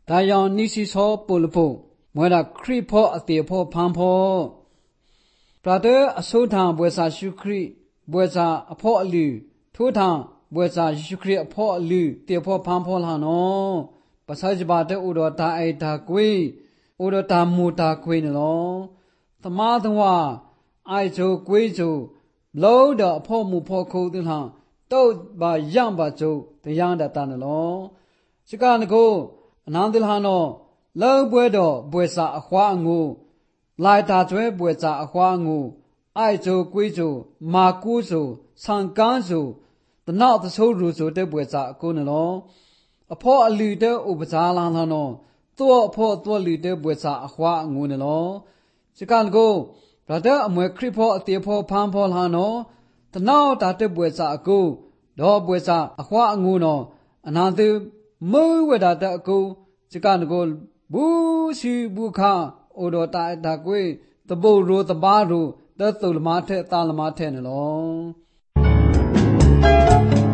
ဒါကြောင့်နိစီသောပုလဖို့မွဲတာခရိဖို့အတေဖို့ဖန်ဖို့ပရတဲ့အစိုးထံဘွယ်စာရှုခရိဘွယ်စာအဖို့အလူထိုးထံဘွယ်စာရှုခရိအဖို့အလူတေဖို့ဖန်ဖို့လာနော်ပစာကြပါတဲ့ဥတော်တာအိတာကွေဥတော်တာမူတာကွေနော်သမားတော်အိုက်ချိုကွေးချိုလောဒအဖို့မူဖို့ခုတဲ့ဟာတုတ်ပါရံပါချိုတရားတတနော်စကနကိုအနန္တလဟာနောလောပွဲတော်ဘွယ်စာအခွားငူလိုက်တာကျွဲဘွယ်စာအခွားငူအိုက်ချိုကွေးချိုမာကူးချိုဆန်ကန်းချိုတနောက်သဆိုးရူချိုတဲ့ဘွယ်စာအကုနော်အဖို့အလူတဲ့ဥပဇာလာလာနော်ตัวအဖို့ตัวလူတဲ့ဘွယ်စာအခွားငူနော်စကနကိုဗရဒအမွေခရိဖို့အတေဖို့ဖန်ဖို့လာနော်တနောက်တာတဲ့ဘွယ်စာအကုတော့ဘွယ်စာအခွားငူနော်အနန္တမွေဝဒတဲ့အကုစကနကိုဘူးစီဘူးခါအိုတော်တာကွေတပုတ်ရိုတပါရိုတသုလမထဲတာလမထဲနော်